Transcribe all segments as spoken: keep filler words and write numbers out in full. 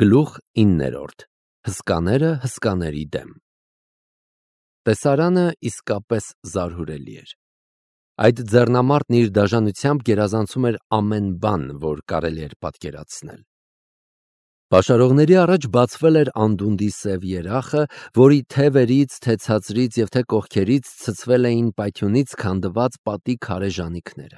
Գլուխ իններորդ. Հսկաները հսկաների դեմ։ Տեսարանը իսկապես զարհուրելի էր։ Այդ ձեռնամարտն իր դաժանությամբ գերազանցում էր ամեն բան, որ կարելի էր պատկերացնել։ Պաշարողների առաջ բացվել էր անդունդի սև երախը, որի թե վերից, թե ցածրից և թե կողքերից ցցվել էին պայթյունից քանդված պատի քարե ժանիքները։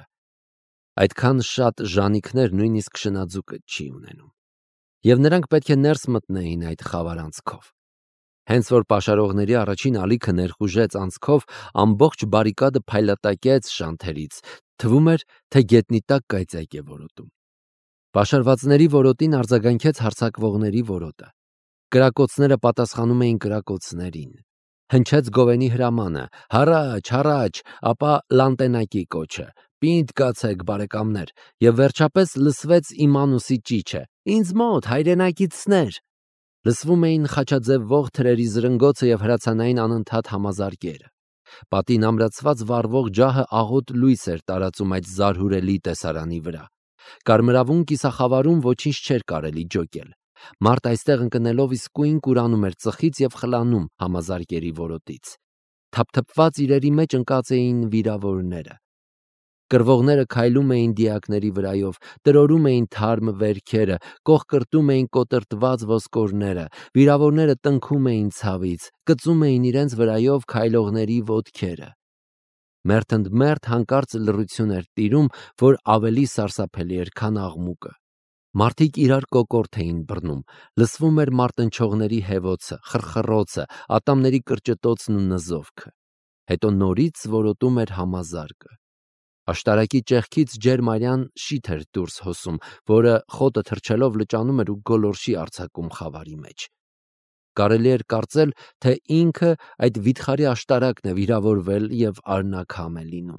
Այդքան շատ ժանիքներ նույնիսկ շնաձուկը չի ունենում։ Եվ նրանք պետք է ներս մտնեին այդ խավար անցքով։ Հենց որ պաշարողների առաջին ալիքը ներխուժեց անցքով, ամբողջ բարիկադը փայլատակեց շանթերից, թվում էր, թե գետնի տակ կայծայք է որոտում։ Պաշարվածների որոտին արձագանքեց հարձակվողների որոտը։ Կրակոցները պատասխանում էին կրակոցներին։ Հնչեց գովենի հրամանը. «Հառաչ, հառաչ», ապա լանտենակի կոչը. «Պինդ կացեք, բարեկամներ», և վերջապես լսվեց Իմանուսի ճիչը. «Ինձ մոտ, հայրենակիցներ»։ Լսվում էին խաչաձևվող թրերի զրնգոցը և հրացանային անընդհատ համազարկերը։ Պատին ամրացված վառվող ջահը աղոտ լույս էր տարածում այդ զարհուրելի տեսարանի վրա։ Կարմրավուն կիսախավարում ոչինչ չէր կարելի ջոկել։ Մարդ այստեղ ընկնելով իսկույն կուրանում էր ծխից և խլանում համազարկերի որոտից։ Թափթփված իրերի մեջ ընկած էին վիրավորները։ Կռվողները քայլում էին դիակների վրայով, տրորում էին թարմ վերքերը, կոխկրտում էին կոտրտված ոսկորները, վիրավորները տնքում էին ցավից, կծում էին իրենց վրայով քայլողների ոտքերը։ Մերթընդմերթ հանկարծ լռություն էր տիրում, որ ավելի սարսափելի էր, քան աղմուկը։ Մարդիկ իրար կոկորդ էին բռնում, լսվում էր մարտնչողների հևոցը, խռխռոցը, ատամների կրճտոցն ու նզովքը։ Հետո նորից որոտում էր համազարկը։ Աշտարակի ճեղքից ջերմ արյան շիթ էր դուրս հոսում, որը խոտը թռչելով լճանում էր ու գոլորշի արձակում խավարի մեջ։ Կարելի էր կարծել, թե ինքը այդ վիթխարի աշտարակն է վիրավորվել և արնաքամ է լինում։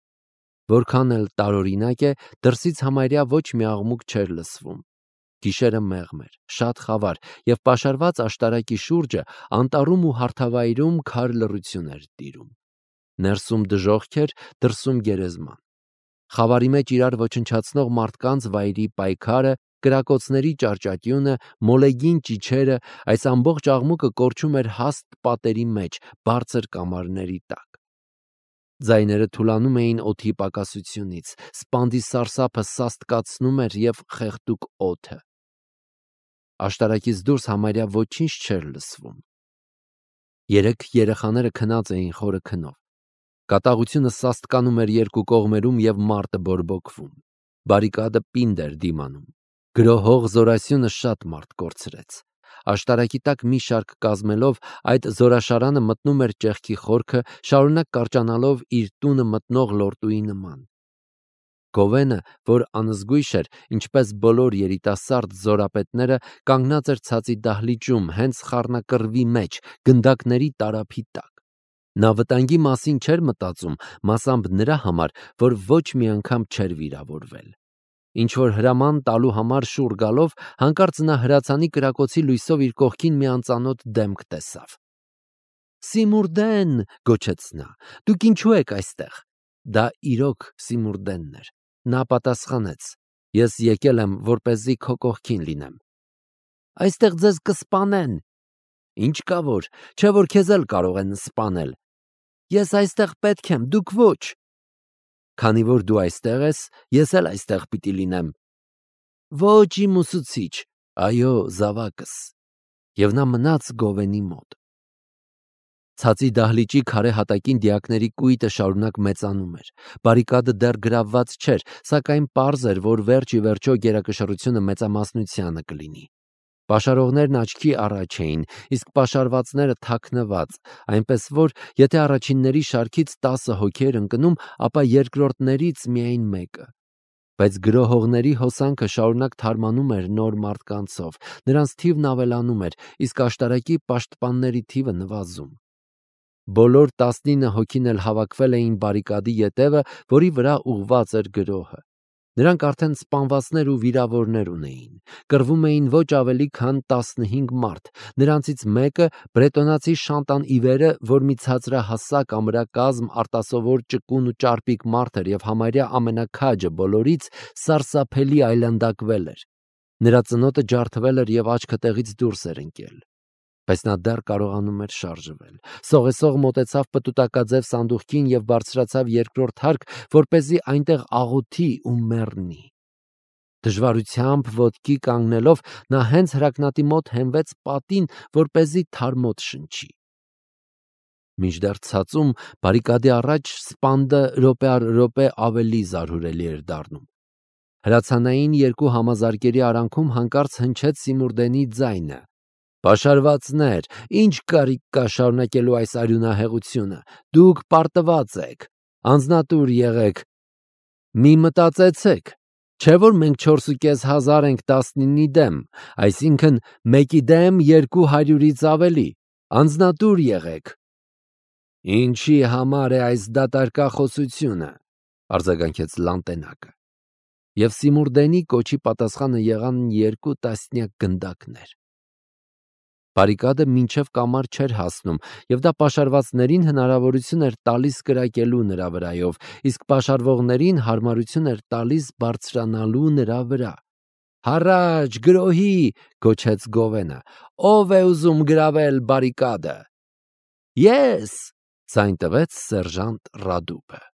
Որքան էլ տարօրինակ է, դրսից համարյա ոչ մի աղմուկ չէր լսվում։ Գիշերը մեղմ էր, շատ խավար, և պաշարված աշտարակի շուրջը անտառում ու հարթավայրում քար լռություն էր տիրում։ Ներսում դժոխք էր, դրսում գերեզման։ Խավարի մեջ իրար ոչնչացնող մարդկանց վայրի պայքարը, կրակոցների ճարճատյունը, մոլեգին ճիչերը, այս ամբողջ աղմուկը կորչում էր հաստ պատերի մեջ, բարձր կամարների տակ։ Ձայները թուլանում էին օդի պակասությունից, սպանդի սարսափը սաստկացնում էր և խեղդուկ օդը։ Աշտարակից դուրս համարյա ոչինչ չէր լսվում։ Երեք երեխաները քնած էին խորը քնով։ Կատաղությունը սաստկանում էր երկու կողմերում և մարտը բորբոքվում։ Բարիկադը պինդ էր դիմանում։ Գրոհող զորասյունը շատ մարդ կորցրեց։ Աշտարակի տակ մի շարք կազմելով, այդ զորաշարանը մտնում էր ճեղքի խորքը, շարունակ կարճանալով իր տունը մտնող լորտուի նման։ Գովենը, որ անզգույշ էր, ինչպես բոլոր երիտասարդ զորապետները, կանգնած էր ցածի դահլիճում, հենց խառնակռվի մեջ, գնդակների տարափի տակ։ Նա վտանգի մասին չէր մտածում, մասամբ նրա համար, որ ոչ մի անգամ չէր վիրավորվել։ Ինչ-որ հրաման տալու համար շուռ գալով, հանկարծ նա հրացանի կրակոցի լույսով իր կողքին մի անծանոթ դեմք տեսավ։ «Սիմուրդեն», գոչեց նա, «դուք ինչու եք այստեղ»։ Դա իրոք Սիմուրդենն էր։ Նա պատասխանեց. «Ես եկել եմ, որպեսզի քո կողքին լինեմ»։ «Այստեղ ձեզ կսպանեն»։ «Ինչ կա որ, չէ որ քեզ էլ կարող են սպանել»։ «Ես այստեղ պետք եմ, դուք ոչ»։ «Քանի որ դու այստեղ ես, ես էլ այստեղ պիտի լինեմ»։ «Ոչ, իմ ուսուցիչ, այո, զավակս»։ Եվ նա մնաց Գովենի մոտ։ Ցածի դահլիճի քարե հատակին դիակների կույտը շարունակ մեծանում էր։ Բարիկադը դեռ գրավված չէր, սակայն պարզ էր, որ վերջ ի վերջո գերակշռությունը մեծամասնությանը կլինի։ Պաշարողներն աչքի առաջ էին, իսկ պաշարվածները թաքնված, այնպես որ, եթե առաջինների շարքից տասը հոգի էր ընկնում, ապա երկրորդներից միայն մեկը։ Բայց գրոհողների հոսանքը շարունակ թարմանում էր նոր մարդկանցով, նրանց թիվն ավելանում էր, իսկ աշտարակի պաշտպանների թիվը նվազում։ Բոլոր տասնինը հոգին էլ հավաքվել էին բարիկադի ետևը, որի վրա ուղղված էր գրոհը։ Նրանք արդեն սպանվածներ ու վիրավորներ ունեին։ Կռվում էին ոչ ավելի քան տասնհինգ մարդ։ Նրանցից մեկը բրետոնացի Շանտան Իվերը, որ մի ցածրահասակ ամրակազմ, արտասովոր ճկուն ու ճարպիկ մարդ էր և համարյա ամենաքաջը բոլորից, սարսափելի այլանդակվել էր։ Նրա ծնոտը ջարդվել էր և աչքը տեղից դուրս էր ընկել, բայց նա դեռ կարողանում էր շարժվել։ Սողեսող մոտեցավ պտուտակաձև սանդուղքին և բարձրացավ երկրորդ հարկ, որպեսզի այնտեղ աղոթի ու մեռնի։ Դժվարությամբ ոտքի կանգնելով նա հենց հրակնատի մոտ հենվեց պատին, որպեսզի թարմոտ շնչի։ Մինչդեռ ցածում բարիկադի առաջ սպանդը րոպե առ րոպե ավելի զարհուրելի էր դառնում։ Հրացանային երկու համազարկերի արանքում հանկարծ հնչեց Սիմուրդենի ձայնը. «Պաշարվածներ, ինչ կարիք կա շարունակելու այս արյունահեղությունը, դուք պարտված եք, անձնատուր եղեք, մի մտածեցեք, չէ՞ որ մենք չորսուկես հազար ենք տասնինի դեմ, այսինքն մեկի դեմ երկու հարյուրից ավելի, անձնատուր եղեք»։ «Ինչի համար է այս դատարկախոսությունը», արձագանքեց Լանտենակը, և Սիմուրդենի կոչի պատասխանը եղան երկու տասնյակ գնդակներ։ Բարիկադը մինչև կամար չէր հասնում, և դա պաշարվածներին հնարավորություն էր տալիս կրակելու նրա վրայով, իսկ պաշարվողներին հարմարություն էր տալիս բարձրանալու նրա վրա։ «Հառաչ, գրոհի!» գոչեց Գովենը։ «Ո՞վ է ուզում գրավել բարիկադը»։ «Ես», ձայն տվեց սերժանտ Ռադուպը։